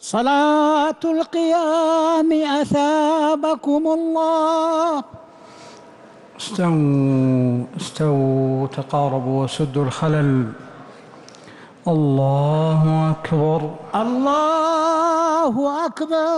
صلاة القيام أثابكم الله. استووا استووا، تقاربوا وسدوا الخلل. الله أكبر. الله أكبر.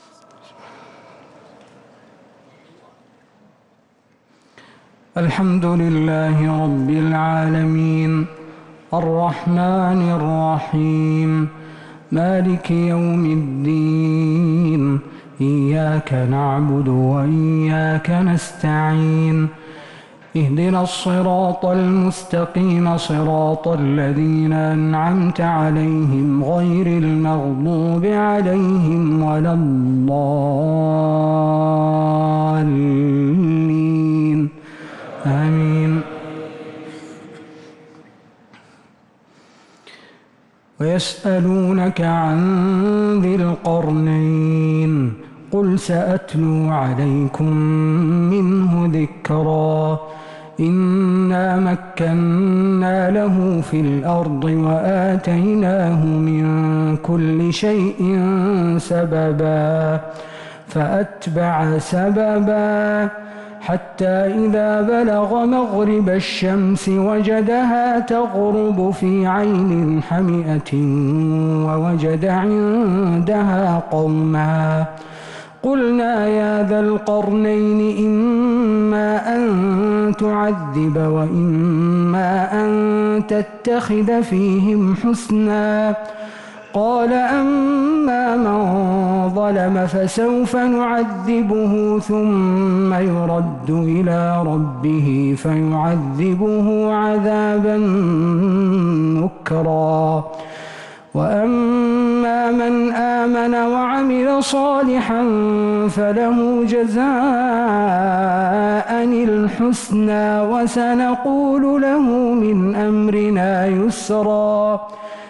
الحمد لله رب العالمين، الرحمن الرحيم، مالك يوم الدين، إياك نعبد وإياك نستعين، اهدنا الصراط المستقيم، صراط الذين أنعمت عليهم غير المغضوب عليهم ولا الضالين، آمين. ويسألونك عن ذي القرنين، قل سأتلو عليكم منه ذكرا. إنا مكنا له في الأرض وآتيناه من كل شيء سببا، فأتبع سببا حتى إذا بلغ مغرب الشمس وجدها تغرب في عين حمئة ووجد عندها قوما. قلنا يا ذا القرنين إما أن تعذب وإما أن تتخذ فيهم حسنا. قال أما من ظلم فسوف نعذبه ثم يرد إلى ربه فيعذبه عذابا نكرا. وأما من آمن وعمل صالحا فله جزاء الحسنى وسنقول له من أمرنا يسرا.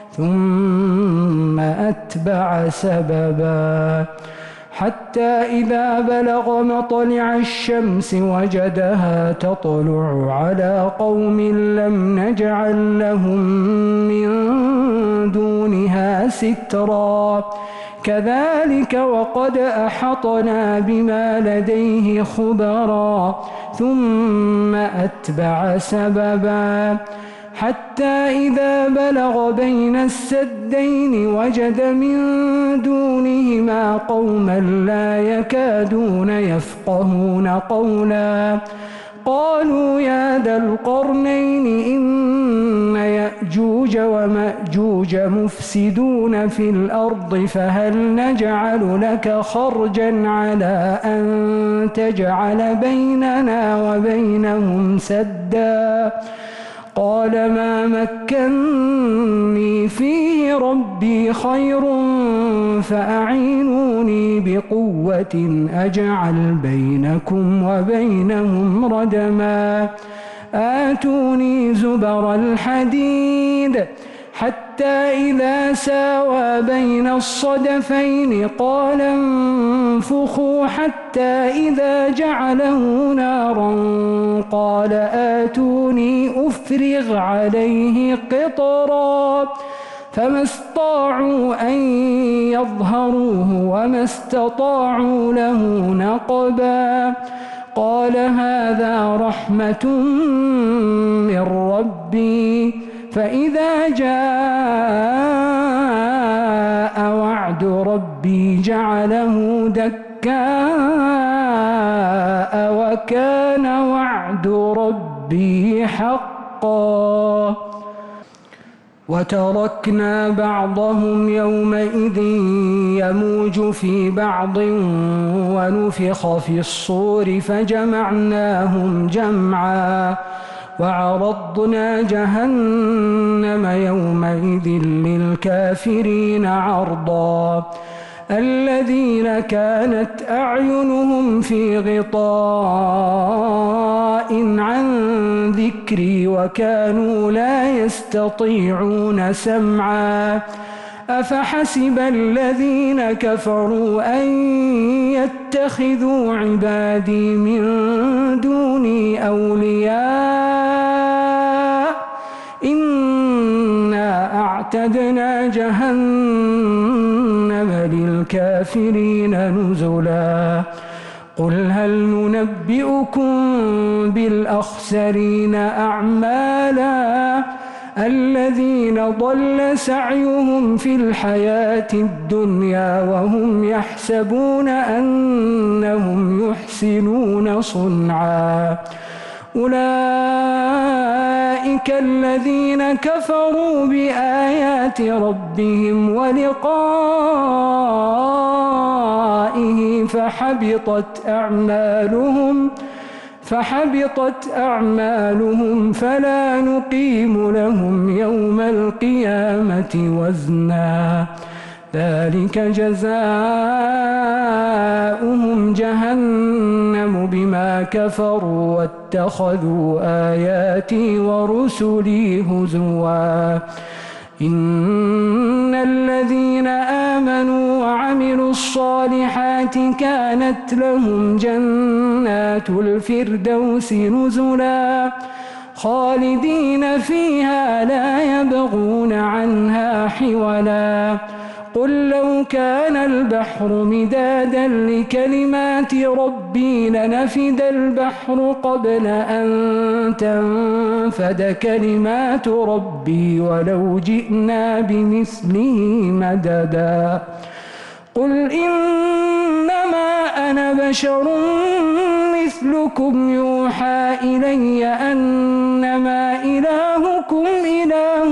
ثم أتبع سببا حتى إذا بلغ مطلع الشمس وجدها تطلع على قوم لم نجعل لهم من دونها سترا. كذلك وقد أحطنا بما لديه خبرا. ثم أتبع سببا حتى إذا بلغ بين السدين وجد من دونهما قوما لا يكادون يفقهون قولا. قالوا يا ذا القرنين إن يأجوج ومأجوج مفسدون في الأرض فهل نجعل لك خرجا على أن تجعل بيننا وبينهم سدا. قال ما مكني فيه ربي خير فأعينوني بقوة أجعل بينكم وبينهم ردما. آتوني زبر الحديد حتى إذا ساوى بين الصدفين قال انفخوا حتى إذا جعله نارا قال آتوني أفرغ عليه قطرا. فما استطاعوا أن يظهروه وما استطاعوا له نقبا. قال هذا رحمة من ربي فإذا جاء وعد ربي جعله دكاء وكان وعد ربي حقا. وتركنا بعضهم يومئذ يموج في بعض ونفخ في الصور فجمعناهم جمعا. وعرضنا جهنم يومئذ للكافرين عرضا. الذين كانت أعينهم في غطاء عن ذكري وكانوا لا يستطيعون سمعا. أفحسب الذين كفروا أن يتخذوا عبادي من دوني أولياء إنا أعتدنا جهنم الكافرين نزلا قل هل ننبئكم بالأخسرين أعمالا الذين ضل سعيهم في الحياة الدنيا وهم يحسبون أنهم يحسنون صنعا أولئك الذين كفروا بآيات ربهم ولقائه فحبطت أعمالهم فلا نقيم لهم يوم القيامة وزنا ذلك جزاؤهم جهنم بما كفروا واتخذوا آياتي ورسلي هزوا إن الذين آمنوا وعملوا الصالحات كانت لهم جنات الفردوس نزلا خالدين فيها لا يبغون عنها حولا قل لو كان البحر مدادا لكلمات ربي لنفد البحر قبل أن تنفد كلمات ربي ولو جئنا بمثله مددا قل إنما أنا بشر مثلكم يوحى إلي أنما إلهكم إله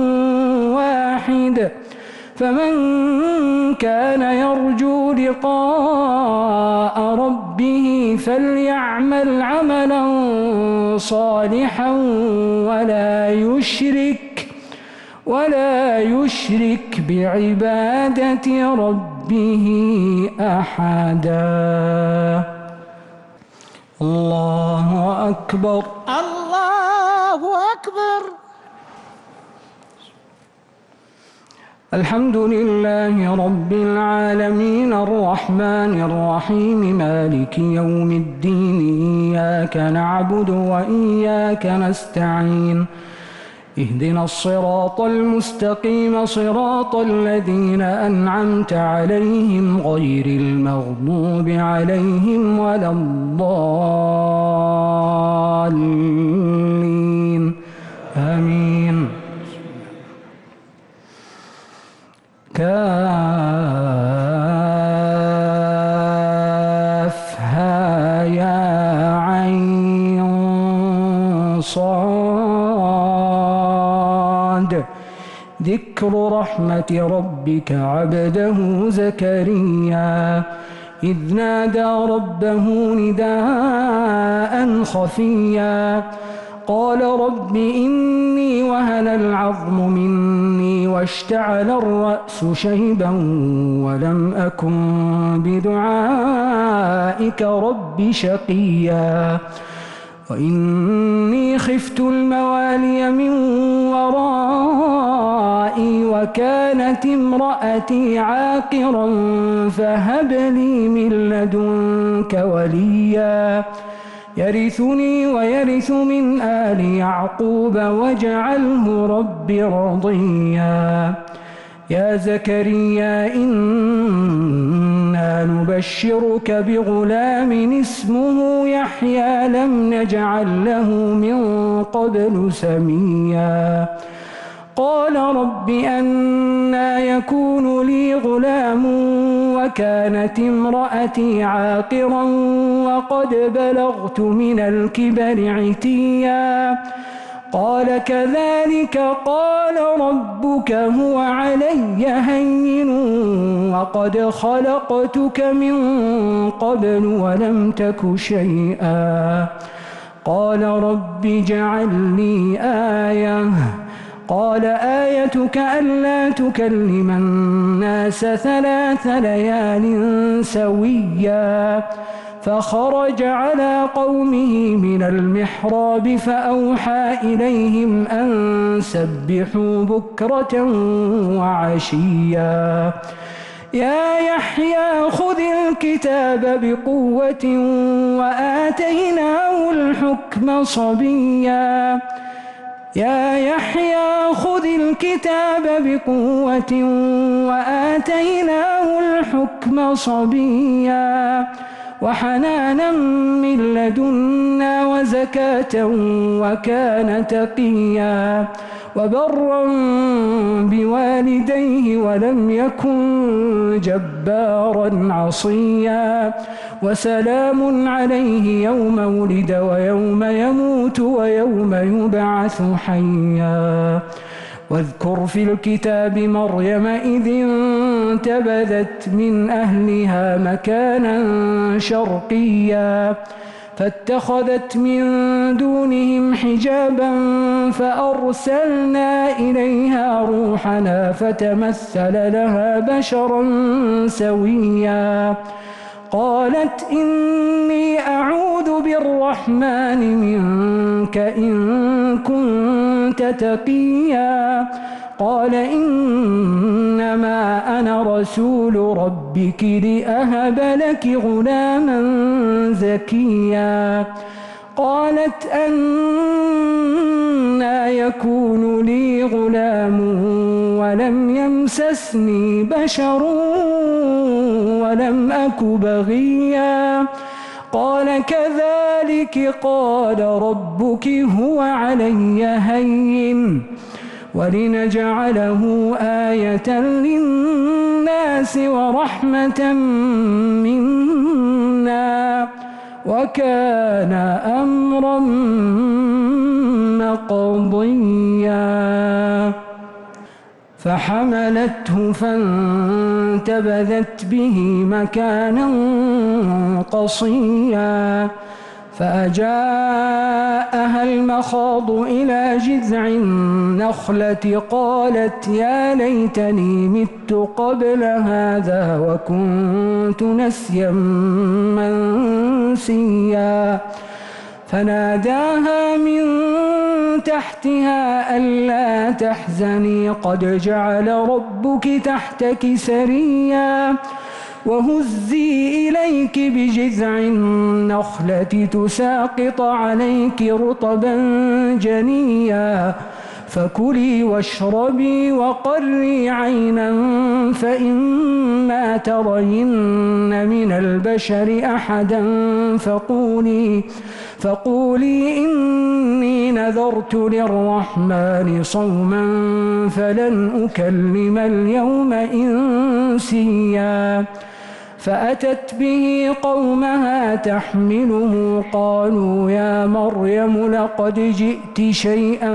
واحد فمن كان يرجو لقاء ربه فليعمل عملا صالحا ولا يشرك بعبادة ربه أحدا الله أكبر الله أكبر. الحمد لله رب العالمين الرحمن الرحيم مالك يوم الدين إياك نعبد وإياك نستعين اهدنا الصراط المستقيم صراط الذين أنعمت عليهم غير المغضوب عليهم ولا الضالين آمين. كافها يا عين صاد ذكر رحمة ربك عبده زكريا إذ نادى ربه نداء خفيا قال رب إني وهن العظم مني واشتعل الرأس شيبا ولم أكن بدعائك رب شقيا وإني خفت الموالي من ورائي وكانت امرأتي عاقرا فهب لي من لدنك وليا يرثني ويرث من آل يعقوب واجعله رب رضيا يا زكريا إنا نبشرك بغلام اسمه يحيى لم نجعل له من قبل سميا قال رب أنى يكون لي غلام وكانت امرأتي عاقرا وقد بلغت من الكبر عتيا قال كذلك قال ربك هو علي هين وقد خلقتك من قبل ولم تك شيئا قال رب اجعل لي آية قال آيتك ألا تكلم الناس 3 ليال سويا فخرج على قومه من المحراب فأوحى إليهم أن سبحوا بكرة وعشيا يا يحيى خذ الكتاب بقوة وآتيناه الحكم صبيا يا يحيى خذ الكتاب بقوة وآتيناه الحكم صبيا وحنانا من لدنا وزكاة وكان تقيا وبرا بوالديه ولم يكن جبارا عصيا وسلام عليه يوم ولد ويوم يموت ويوم يبعث حيا واذكر في الكتاب مريم إذ انتبذت من أهلها مكانا شرقيا فاتخذت من دونهم حجابا فأرسلنا إليها روحنا فتمثل لها بشرا سويا قالت إني أعوذ بالرحمن منك إن كنت تقيا قال إنما أنا رسول ربك لأهب لك غلاما زكيا قالت أنى يكون لي غلام ولم يمسسني بشر ولم أك بغيا قال كذلك قال ربك هو علي هين ولنجعله آية للناس ورحمة منا وكان أمرا مقضيا فحملته فانتبذت به مكانا قصيا فأجاءها المخاض إلى جذع النخلة قالت يا ليتني مت قبل هذا وكنت نسيا منسيا فناداها من تحتها ألا تحزني قد جعل ربك تحتك سريا وهزي إليك بجذع النخلة تساقط عليك رطبا جنيا فكلي واشربي وقري عينا فإما ترين من البشر أحدا فقولي إني نذرت للرحمن صوما فلن أكلم اليوم إنسيا فأتت به قومها تحمله قالوا يا مريم لقد جئت شيئا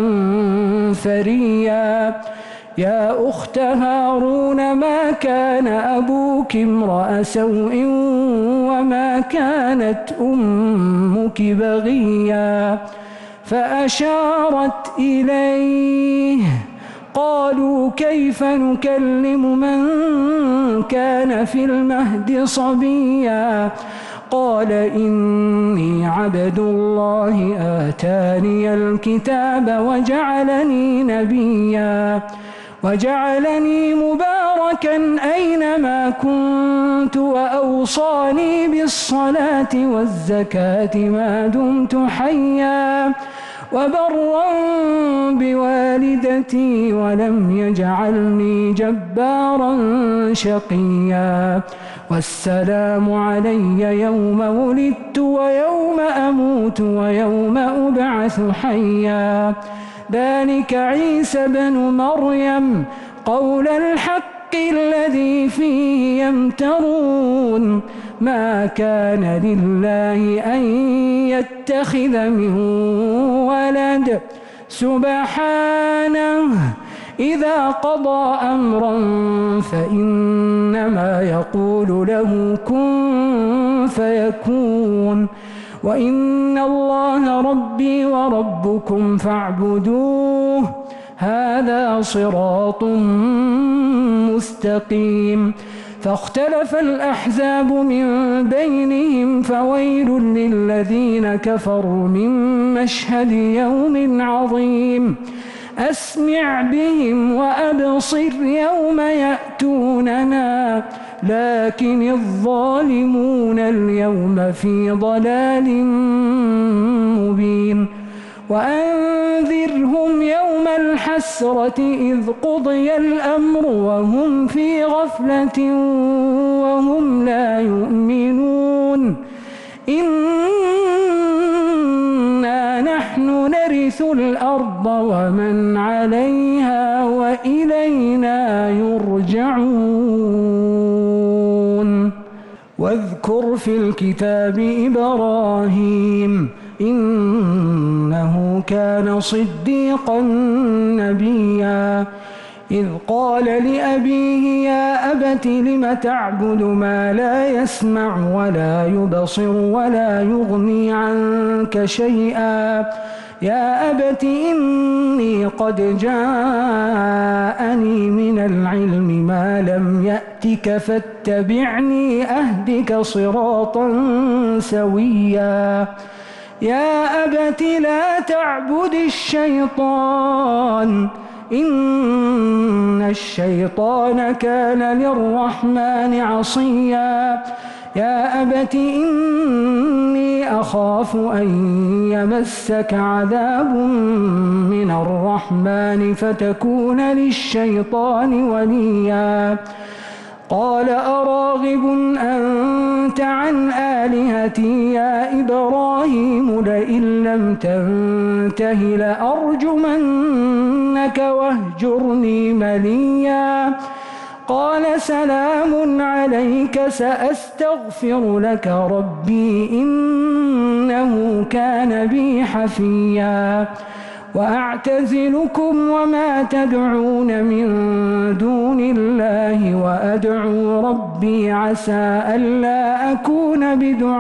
فريا يا أخت هارون ما كان أبوك امرأ سوء وما كانت أمك بغيا فأشارت إليه قالوا كيف نكلم من كان في المهد صبيا قال إني عبد الله آتاني الكتاب وجعلني نبيا وجعلني مباركا أينما كنت وأوصاني بالصلاة والزكاة ما دمت حيا وبرا بوالدتي ولم يجعلني جبارا شقيا والسلام علي يوم ولدت ويوم أموت ويوم أبعث حيا ذلك عيسى بن مريم قول الحق الذي فيه يمترون ما كان لله أن يتخذ من ولد سبحانه إذا قضى أمرا فإنما يقول له كن فيكون وإن الله ربي وربكم فاعبدوه هذا صراط مستقيم فاختلف الأحزاب من بينهم فويل للذين كفروا من مشهد يوم عظيم أسمع بهم وأبصر يوم يأتوننا لكن الظالمون اليوم في ضلال مبين وأنذرهم يوم الحسرة إذ قضي الأمر وهم في غفلة وهم لا يؤمنون إنا نحن نرث الأرض ومن عليها وإلينا يرجعون واذكر في الكتاب إبراهيم إنه كان صديقا نبيا إذ قال لأبيه يا أبت لم تعبد ما لا يسمع ولا يبصر ولا يغني عنك شيئا يا أبت إني قد جاءني من العلم ما لم يأتك فاتبعني أهدك صراطا سويا يا أبت لا تعبد الشيطان إن الشيطان كان للرحمن عصيا يا أبت إني أخاف أن يمسك عذاب من الرحمن فتكون للشيطان وليا قال أراغب أنت عن آلهتي يا إبراهيم لئن لم تنته لأرجمنك واهجرني مليا قال سلام عليك سأستغفر لك ربي إنه كان بي حفيا وأعتزلكم وما تدعون من دون الله وأدعو ربي عسى ألا أكون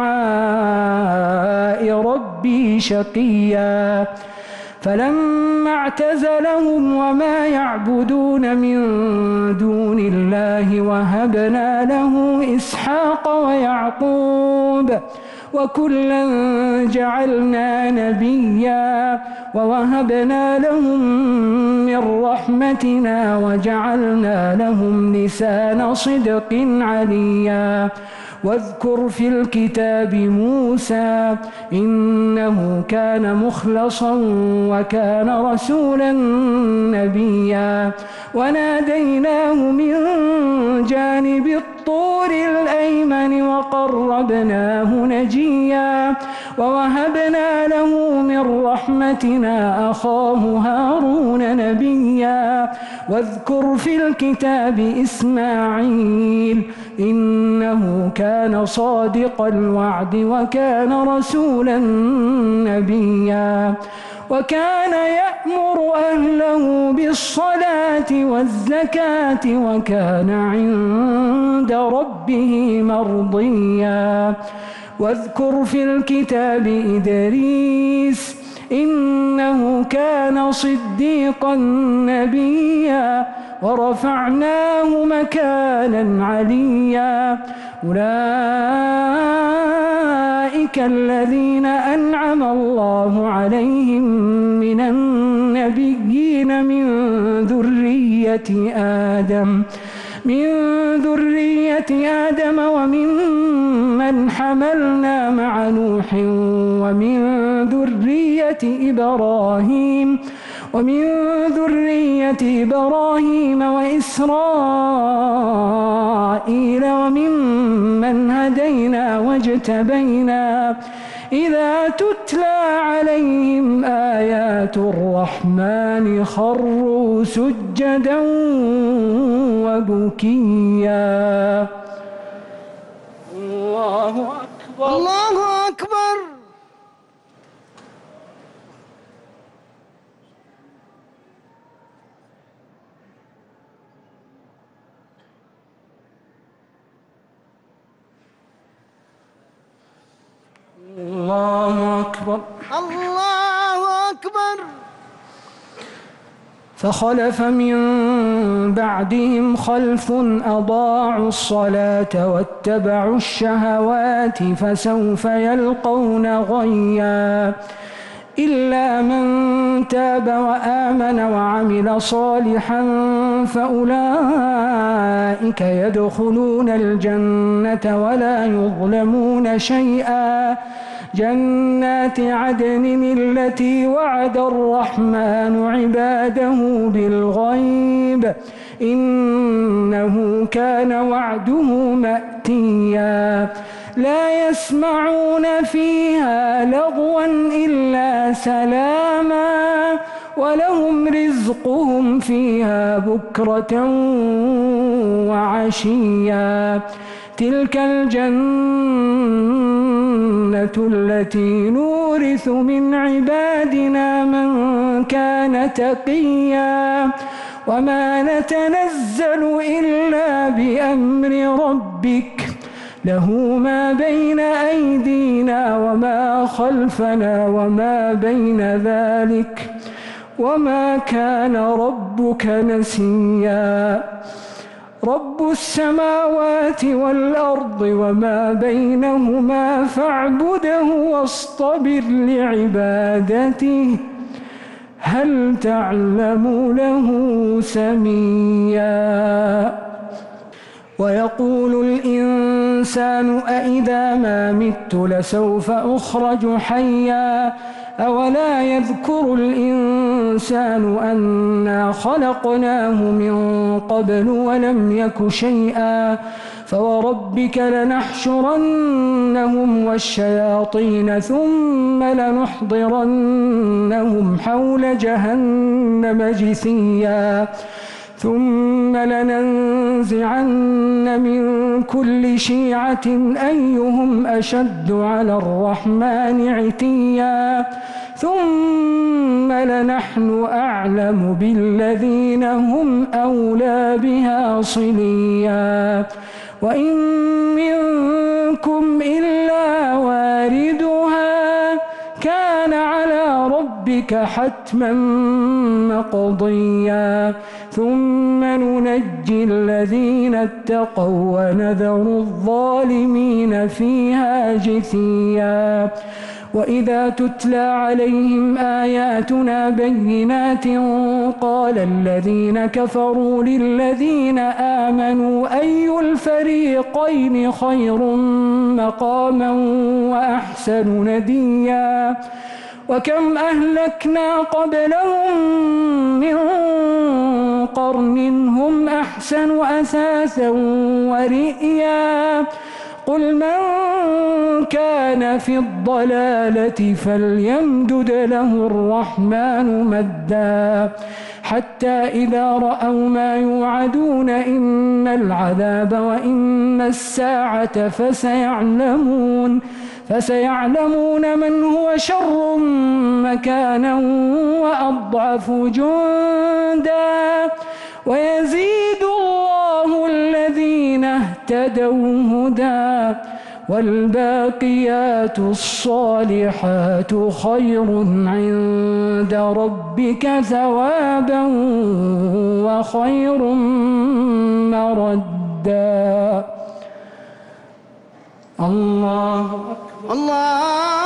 بدعاء ربي شقيا فلما اعتزلهم وما يعبدون من دون الله وهبنا له إسحاق ويعقوب وكلا جعلنا نبيا ووهبنا لهم من رحمتنا وجعلنا لهم لسان صدق عليا واذكر في الكتاب موسى إنه كان مخلصا وكان رسولا نبيا وناديناه من جانب الطور الأيمن وقربناه نجيا ووهبنا له من رحمتنا أخاه هارون نبيا واذكر في الكتاب إسماعيل إنه كان صادق الوعد وكان رسولا نبيا وكان يأمر أهله بالصلاة والزكاة وكان عند ربه مرضيا واذكر في الكتاب إدريس إنه كان صديقا نبيا ورفعناه مكانا عليا أولئك الذين أنعم الله عليهم من النبيين من ذرية آدم وممن حملنا مع نوح ومن ذرية إبراهيم وإسرائيل وممن هدينا واجتبينا إذا تتلى عليهم آيات الرحمن خروا سجدا وبكيا الله أكبر الله أكبر الله أكبر الله أكبر فخلف من بعدهم خلف أضاعوا الصلاة واتبعوا الشهوات فسوف يلقون غيا إلا من تاب وآمن وعمل صالحا فأولئك يدخلون الجنة ولا يظلمون شيئا جنات عدن التي وعد الرحمن عباده بالغيب إنه كان وعده مأتيا لا يسمعون فيها لغوا إلا سلاما ولهم رزقهم فيها بكرة وعشيا تلك الجنة التي نورث من عبادنا من كان تقيا وما نتنزل إلا بأمر ربك له ما بين أيدينا وما خلفنا وما بين ذلك وما كان ربك نسيا رب السماوات والأرض وما بينهما فاعبده واصطبر لعبادته هل تعلم له سميا ويقول الإنسان أإذا ما مت لسوف أخرج حيا أولا يذكر الإنسان أنا خلقناه من قبل ولم يك شيئا فوربك لنحشرنهم والشياطين ثم لنحضرنهم حول جهنم جثيا ثم لننزعن من كل شيعة أيهم أشد على الرحمن عتيا ثم لنحن أعلم بالذين هم أولى بها صليا وإن منكم إلا واردها كان على ربك حتما مقضيا ثم ننجي الذين اتقوا ونذر الظالمين فيها جثيا وإذا تتلى عليهم آياتنا بينات قال الذين كفروا للذين آمنوا أي الفريقين خير مقاما وأحسن نديا وكم أهلكنا قبلهم من قرن هم أحسن أثاثا ورئيا قل من كان في الضلالة فليمدد له الرحمن مدا حتى إذا رأوا ما يوعدون إن العذاب وإن الساعة فسيعلمون من هو شر مكانا وأضعف جندا ويزيد الله الذين اهتدوا هدى والباقيات الصالحات خير عند ربك ثوابا وخير مردا الله أكبر الله